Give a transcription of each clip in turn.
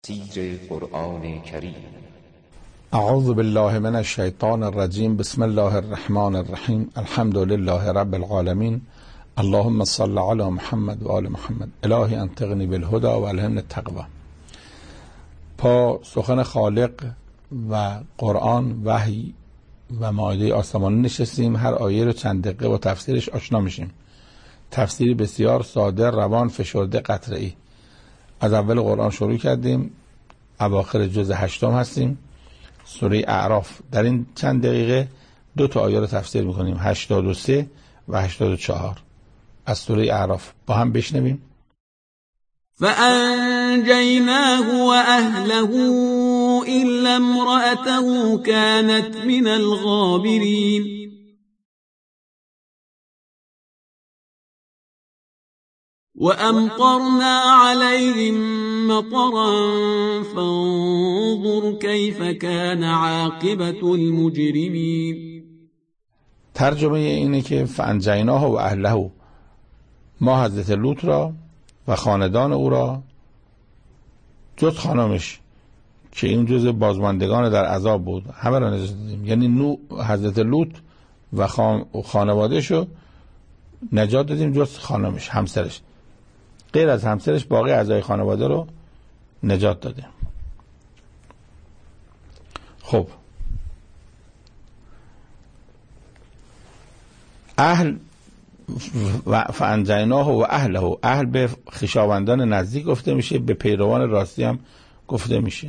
تفسیر قرآن کریم. اعوذ بالله من الشیطان الرجیم. بسم الله الرحمن الرحیم. الحمد لله رب العالمین. اللهم صل علی محمد و آل محمد. الهی انطقنی بالهدى و الهمنی التقوی. پا سخن خالق و قرآن، وحی و مائده آسمانی نشستیم. هر آیه رو چند دقیقه با تفسیرش آشنا میشیم. تفسیری بسیار ساده، روان، فشرده، قطره‌ای. از اول قرآن شروع کردیم، اواخر جزء 8 هستیم، سوره اعراف. در این چند دقیقه 2 آیه رو تفسیر میکنیم، 83 و 84 از سوره اعراف. با هم بشنویم. فأنجيناه وأهله إلا امرأته كانت من الغابرين وأمطرنا عليهم مطرا فانظر كيف كان عاقبة المجرمين. ترجمه اینه که فانجیناه و اهله، ما حضرت لوط را و خاندان او را جز خانمش که این جز بازماندگان در عذاب بود همه را نجات دادیم. یعنی حضرت لوط و خانواده‌اش رو نجات دادیم جز خانمش، همسرش. غیر از همسرش باقی اعضای خانواده رو نجات دادیم. خب، اهل و فانجیناه و اهله، اهل به خویشاوندان نزدیک گفته میشه، به پیروان راستی هم گفته میشه.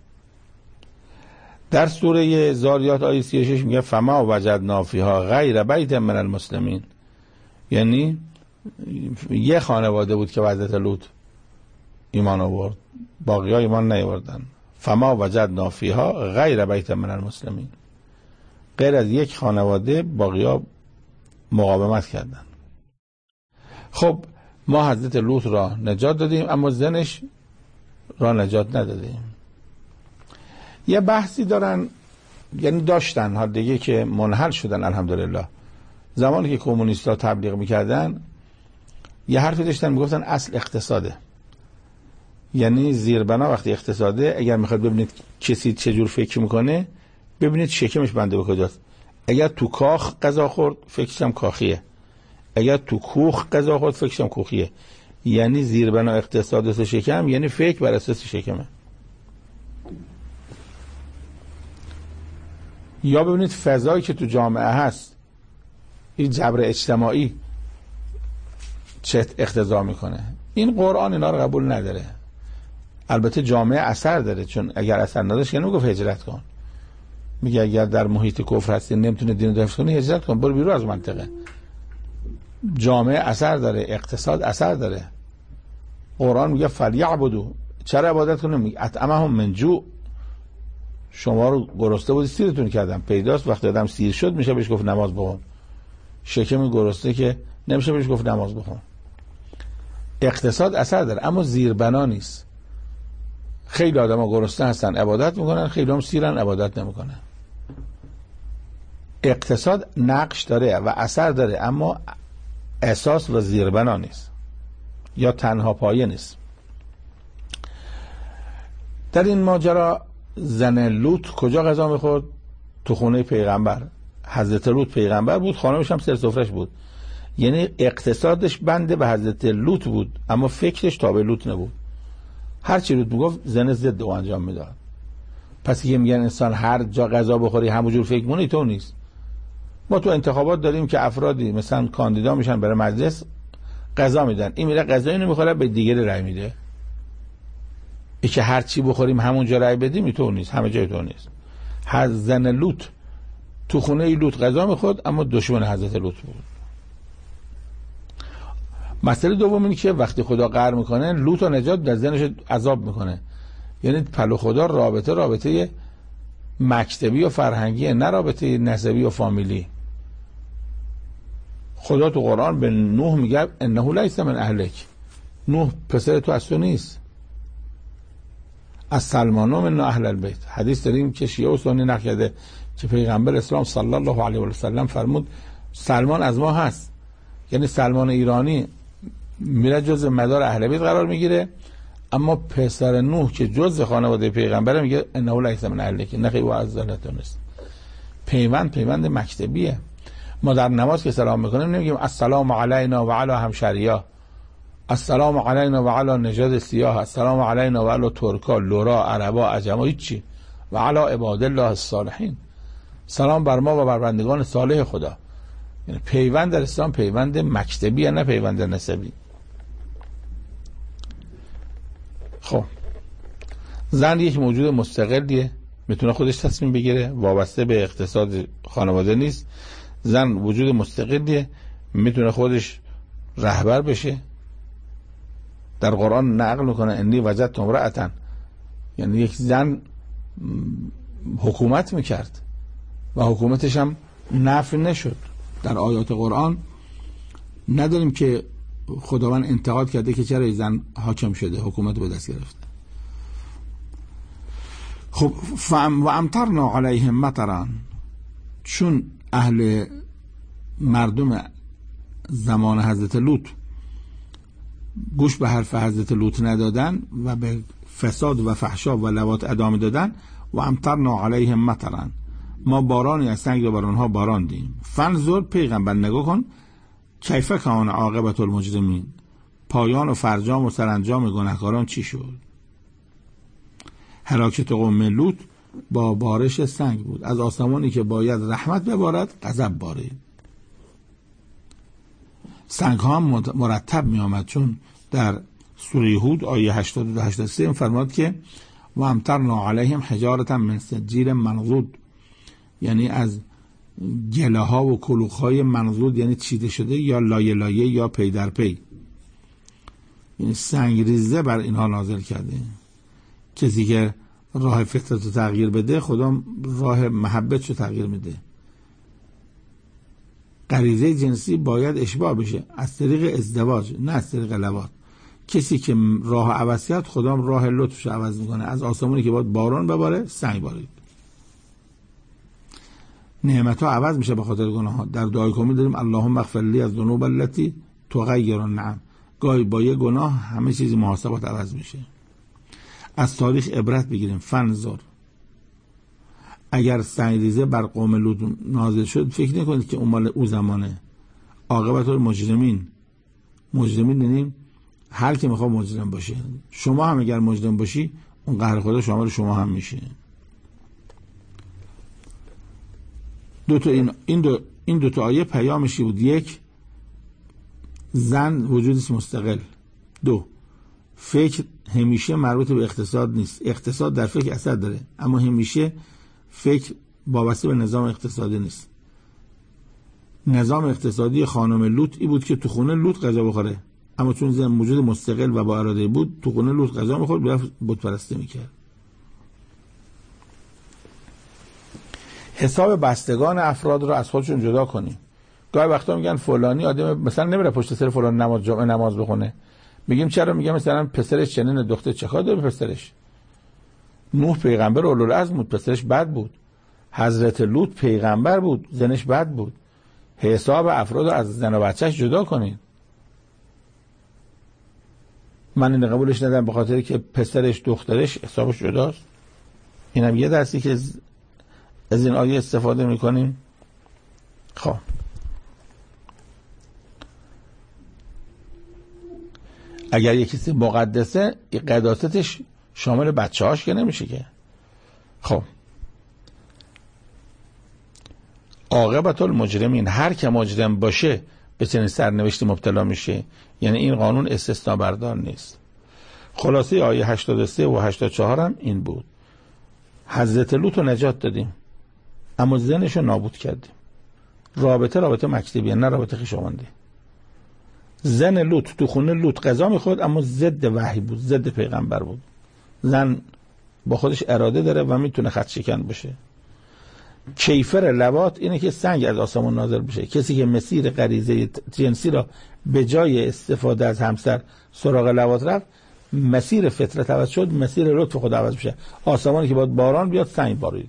در سوره ذاریات آیه 36 میگه فما وجدنا فیها غیر بیت من المسلمین. یعنی یه خانواده بود که حضرت لوط ایمان آورد، باقی ها ایمان نیاوردن. فما وجدنا فیها غیر بیت من المسلمین، غیر از یک خانواده باقی ها مقاومت کردن. خب، ما حضرت لوط را نجات دادیم اما زنش را نجات ندادیم. یه بحثی دارن، یعنی داشتن ها دیگه که منحل شدن الحمدلله. زمانی که کمونیست‌ها تبلیغ میکردن یه حرفی داشتن، میگفتن اصل اقتصاده. یعنی زیربنا وقتی اقتصاده، اگر میخواد ببینید کسی چجور فکر میکنه، ببینید شکمش بنده به کجاست. اگر تو کاخ غذا خورد فکرش هم کاخیه، اگر تو کوخ غذا خورد فکرش هم کوخیه. یعنی زیربنا اقتصاد شکم، یعنی فکر بر اساس شکمه. یا ببینید فضایی که تو جامعه هست، این جبر اجتماعی چه اقتضا میکنه. این قرآن اینا رو قبول نداره. البته جامعه اثر داره، چون اگر اثر نداشت که نمیگفت هجرت کن. میگه اگر در محیط کفر هستی نمیتونه دین رو حفظ کنی، هجرت کن، برو بیرون از منطقه. جامعه اثر داره، اقتصاد اثر داره. قرآن میگه فلیعبدوا، چرا عبادت کنیم؟ میگه اطعمهم من جوع، شما رو گرسنه بودی سیرتون کردم. پیداست وقتی آدم سیر شد میشه بهش گفت نماز بخون. شکم گرسنه که نمیشه بهش گفت نماز بخون. اقتصاد اثر داره اما زیربنا نیست. خیلی آدما گرسنه هستن عبادت میکنن، خیلی هم سیرن عبادت نمیکنن. اقتصاد نقش داره و اثر داره اما اساس و زیربنا نیست، یا تنها پایه نیست. در این ماجرا زن لوط کجا غذا میخورد؟ تو خونه پیغمبر. حضرت لوط پیغمبر بود، خانمش هم سر سفرش بود. یعنی اقتصادش بنده به حضرت لوط بود اما فکرش تابع لوط نبود. هر چی لوط میگفت زن ضد او انجام میداد. پس یه میگن انسان هر جا غذا بخوری همونجور فکر کنی، تو نیست. ما تو انتخابات داریم که افرادی مثلا کاندیدا میشن برای مجلس، غذا میدن، این میره غذایی نمیخوره به دیگری رای میده. این که هر چی بخوریم همونجا رای بدیم، تو نیست، همه جای تو نیست. هر زن لوط تو خونه لوط غذا میخورد اما دشمن حضرت لوط بود. مسئله دوم اینه که وقتی خدا قهر میکنه لوط رو نجات در زنش عذاب میکنه. یعنی پلو خدا رابطه مکتبی و فرهنگی، نه رابطه نسبی و فامیلی. خدا تو قرآن به نوح میگه انه لیس من اهلک، نوح پسر تو از تو نیست. از سلمان من اهل البیت. حدیث داریم که شیعه و سنی نقل کرده که پیغمبر اسلام صلی الله علیه و سلم فرمود سلمان از ما هست. یعنی سلمان ایرانی میره جز مدار اهل بیت قرار میگیره، اما پسر نوح که جزء خانواده پیغمبره میگه انه لیس من اهلک، نه خیلی وعظتون است. پیوند مکتبیه. ما در نماز که سلام میکنیم نمیگیم السلام علینا و علی همشریا، السلام علینا و علی نژاد سیاه، السلام علینا و علی ترکا، لورا، عربا، عجما، هیچی، و علی عباد الله الصالحین، سلام بر ما و بر بندگان صالح خدا. یعنی پیوند در اسلام پیوند مکتبیه، نه پیوند نسبی. خب زن یک موجود مستقلیه، میتونه خودش تصمیم بگیره، وابسته به اقتصاد خانواده نیست. زن وجود مستقلیه، میتونه خودش رهبر بشه. در قرآن نقل میکنه انی وجدت امرأة، یعنی یک زن حکومت میکرد و حکومتش هم نفی نشد. در آیات قرآن نداریم که خداوند انتقاد کرده که چرا زن حاکم شده، حکومت به دست گرفته. خب و امطرنا علیهم مطرا، چون اهل مردم زمان حضرت لوط گوش به حرف حضرت لوط ندادن و به فساد و فحشا و لواط ادامه دادن، و امطرنا علیهم مطرا، ما بارانی از سنگ رو بر آنها باراندیم. فانظر، پیغمبر نگاه کن، کیف کان عاقبت المجرمین، پایان و فرجام و سرانجام گناهکاران چی شد. هلاکت قوم لوط با بارش سنگ بود، از آسمانی که باید رحمت ببارد غضب بارید. سنگ ها هم مرتب می آمد، چون در سوره هود آیه 82 83 فرمود که و امطرنا علیهم حجارة من سجیل منضود، یعنی از گله ها و کلوخ های منضود، یعنی چیده شده یا لایه لایه یا پی در پی، یعنی سنگ ریزه بر اینها نازل کرده. کسی که راه فطرت رو تغییر بده، خدا راه محبت رو تغییر میده. غریزه جنسی باید اشباع بشه از طریق ازدواج، نه از طریق لواط. کسی که راه عوض کرد، خدا راه لطفش عوض میکنه. از آسمانی که باید باران بباره، سنگ بارید. نعمت ها عوض میشه به خاطر گناه ها. در دعای کمی داریم اللهم اغفر لی از ذنوب التي تغیر النعم. گاهی با یه گناه همه چیز محاسبات عوض میشه. از تاریخ عبرت بگیریم. فانظر، اگر سنگریزه بر قوم لوط نازل شد، فکر نکنید که اون مال او زمانه. عاقبت المجرمین، مجرمین یعنی هر کی میخواد مجرم باشه. شما هم اگر مجرم باشی، اون قهر خدا شامل شما هم میشه. این دو تا آیه پیامشی بود. یک، زن وجودی مستقل. دو، فکر همیشه مربوط به اقتصاد نیست. اقتصاد در فکر اثر داره، اما همیشه فکر وابسته به نظام اقتصادی نیست. نظام اقتصادی خانم لوط ای بود که تو خونه لوط غذا بخوره، اما چون زن موجود مستقل و با اراده بود، تو خونه لوط غذا می‌خورد، میرفت بت پرستی میکرد. حساب بستگان افراد رو از خودشون جدا کنیم. گاهی وقتا میگن فلانی آدم مثلا نمیره پشت سر فلان نماز جمعه نماز بخونه. میگیم چرا؟ میگم مثلا پسرش چنین، دختر چه کار داره به پسرش؟ نوح پیغمبر اولوالعزم بود، پسرش بد بود. حضرت لوط پیغمبر بود، زنش بد بود. حساب افراد رو از زن و بچهش جدا کنید. من این قبولش ندارم به خاطر که پسرش دخترش حسابش جداست. اینم یه درسی که از این آیه استفاده میکنیم. خب اگر یک کسی مقدسه، قداستش شامل بچه هاش که نمیشه که. خب عاقبت المجرمین، هر که مجرم باشه به چنین سرنوشتی مبتلا میشه. یعنی این قانون استثناء بردار نیست. خلاصه آیه 83 و 84 هم این بود. حضرت لوط رو نجات دادیم، اما زنش رو نابود کردیم. رابطه مکتبیه، نه رابطه خویشاوندی. زن لوط تو خونه لوط غذا میخورد، اما ضد وحی بود، ضد پیغمبر بود. زن با خودش اراده داره و میتونه خط شکن بشه. کیفر لواط اینه که سنگ از آسمان نازل بشه. کسی که مسیر غریزه جنسی را به جای استفاده از همسر سراغ لواط رفت، مسیر فطرت عوض شد، مسیر لطف خدا عوض بشه. آسمانی که باید باران بیاد، سنگ بارید.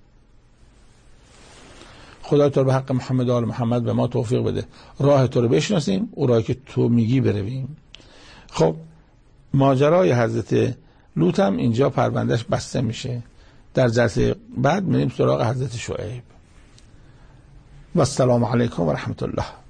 خدا تو رو به حق محمد و آل محمد به ما توفیق بده، راه تو رو بشناسیم، او راهی که تو میگی برویم. خب ماجرای حضرت لوط هم اینجا پروندهش بسته میشه. در جلسه بعد میریم سراغ حضرت شعیب. و السلام علیکم و رحمت الله.